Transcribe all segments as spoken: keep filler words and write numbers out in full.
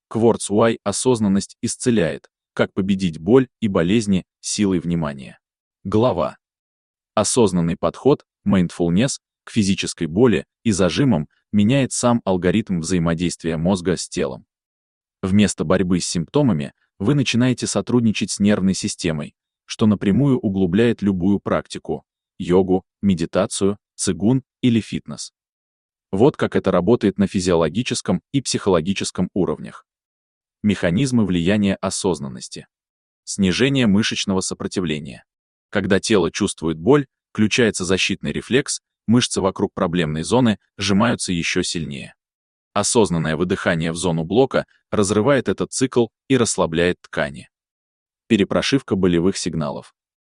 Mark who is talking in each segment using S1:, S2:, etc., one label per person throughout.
S1: Quartz Y осознанность исцеляет. Как победить боль и болезни силой внимания. Глава. Осознанный подход, mindfulness, к физической боли и зажимам меняет сам алгоритм взаимодействия мозга с телом. Вместо борьбы с симптомами вы начинаете сотрудничать с нервной системой, что напрямую углубляет любую практику – йогу, медитацию, цигун или фитнес. Вот как это работает на физиологическом и психологическом уровнях. Механизмы влияния осознанности. Снижение мышечного сопротивления. Когда тело чувствует боль, включается защитный рефлекс, мышцы вокруг проблемной зоны сжимаются еще сильнее. Осознанное выдыхание в зону блока разрывает этот цикл и расслабляет ткани. Перепрошивка болевых сигналов.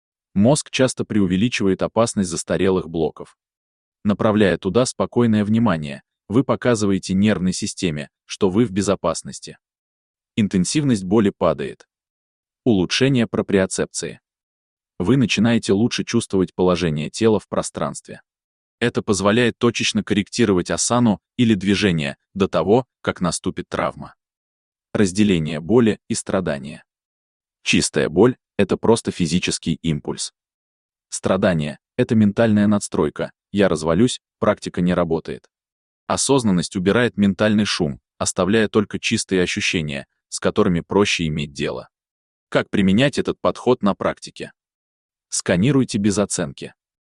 S1: Мозг часто преувеличивает опасность застарелых блоков. Направляя туда спокойное внимание, вы показываете нервной системе, что вы в безопасности. Интенсивность боли падает. Улучшение проприоцепции. Вы начинаете лучше чувствовать положение тела в пространстве. Это позволяет точечно корректировать асану или движение до того, как наступит травма. Разделение боли и страдания. Чистая боль — это просто физический импульс. Страдание — это ментальная надстройка. Я развалюсь, практика не работает. Осознанность убирает ментальный шум, оставляя только чистые ощущения, с которыми проще иметь дело. Как применять этот подход на практике? Сканируйте без оценки.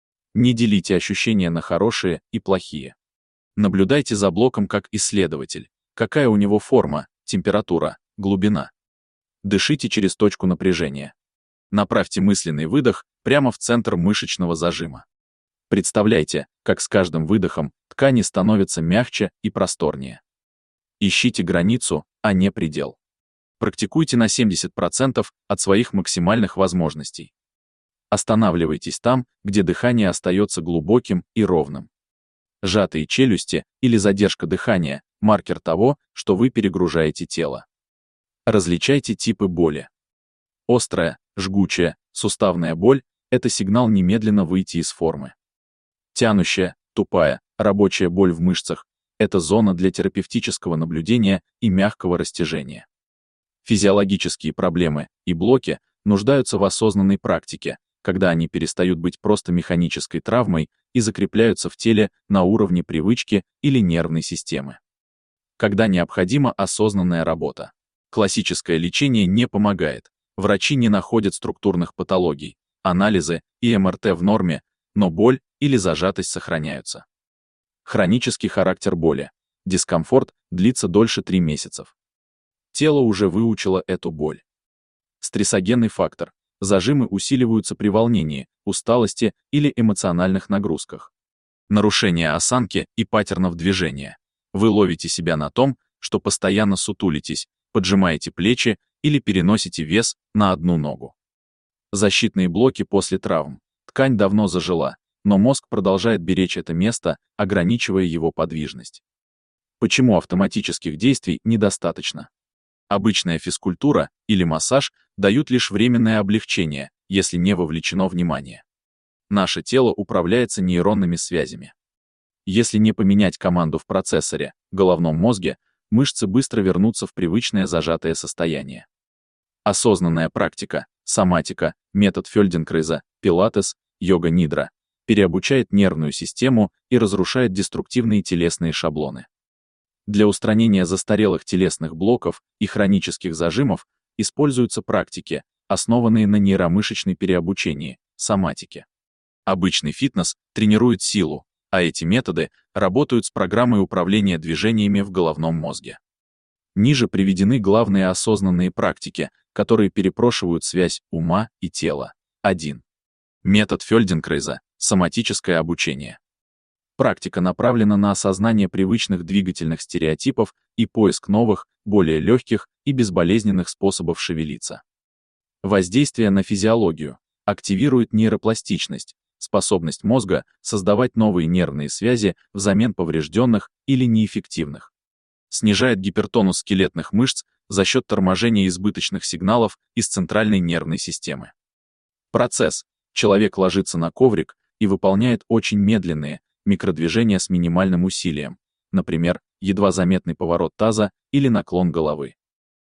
S1: Не делите ощущения на хорошие и плохие. Наблюдайте за блоком как исследователь. Какая у него форма, температура, глубина. Дышите через точку напряжения. Направьте мысленный выдох прямо в центр мышечного зажима. Представляйте, как с каждым выдохом ткани становятся мягче и просторнее. Ищите границу, а не предел. Практикуйте на семьдесят процентов от своих максимальных возможностей. Останавливайтесь там, где дыхание остается глубоким и ровным. Сжатые челюсти или задержка дыхания – маркер того, что вы перегружаете тело. Различайте типы боли. Острая, жгучая, суставная боль – это сигнал немедленно выйти из формы. Тянущая, тупая, рабочая боль в мышцах – это зона для терапевтического наблюдения и мягкого растяжения. Физиологические проблемы и блоки нуждаются в осознанной практике, когда они перестают быть просто механической травмой и закрепляются в теле на уровне привычки или нервной системы. Когда необходима осознанная работа. Классическое лечение не помогает, врачи не находят структурных патологий, анализы и эм эр тэ в норме, но боль или зажатость сохраняются. Хронический характер боли. Дискомфорт длится дольше трех месяцев. Тело уже выучило эту боль. Стрессогенный фактор. Зажимы усиливаются при волнении, усталости или эмоциональных нагрузках. Нарушение осанки и паттернов движения. Вы ловите себя на том, что постоянно сутулитесь, поджимаете плечи или переносите вес на одну ногу. Защитные блоки после травм. Ткань давно зажила, но мозг продолжает беречь это место, ограничивая его подвижность. Почему автоматических действий недостаточно? Обычная физкультура или массаж дают лишь временное облегчение, если не вовлечено внимание. Наше тело управляется нейронными связями. Если не поменять команду в процессоре, головном мозге, мышцы быстро вернутся в привычное зажатое состояние. Осознанная практика, соматика, метод Фельденкрейза, пилатес, йога-нидра переобучает нервную систему и разрушает деструктивные телесные шаблоны. Для устранения застарелых телесных блоков и хронических зажимов используются практики, основанные на нейромышечной переобучении, соматике. Обычный фитнес тренирует силу, а эти методы работают с программой управления движениями в головном мозге. Ниже приведены главные осознанные практики, которые перепрошивают связь ума и тела. один. Метод Фельденкрейза, соматическое обучение. Практика направлена на осознание привычных двигательных стереотипов и поиск новых, более легких и безболезненных способов шевелиться. Воздействие на физиологию активирует нейропластичность, способность мозга создавать новые нервные связи взамен поврежденных или неэффективных. Снижает гипертонус скелетных мышц за счет торможения избыточных сигналов из центральной нервной системы. Процесс. Человек ложится на коврик и выполняет очень медленные, микродвижения с минимальным усилием, например, едва заметный поворот таза или наклон головы.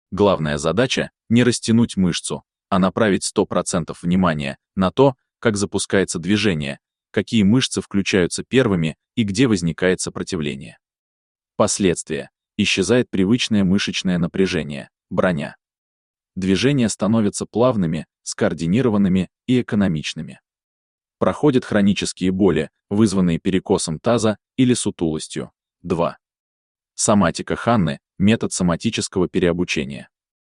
S1: Главная задача – не растянуть мышцу, а направить сто процентов внимания на то, как запускается движение, какие мышцы включаются первыми и где возникает сопротивление. Последствия. Исчезает привычное мышечное напряжение, броня. Движения становятся плавными, скоординированными и экономичными. Проходят хронические боли, вызванные перекосом таза или сутулостью. два. Соматика Ханны – метод соматического переобучения.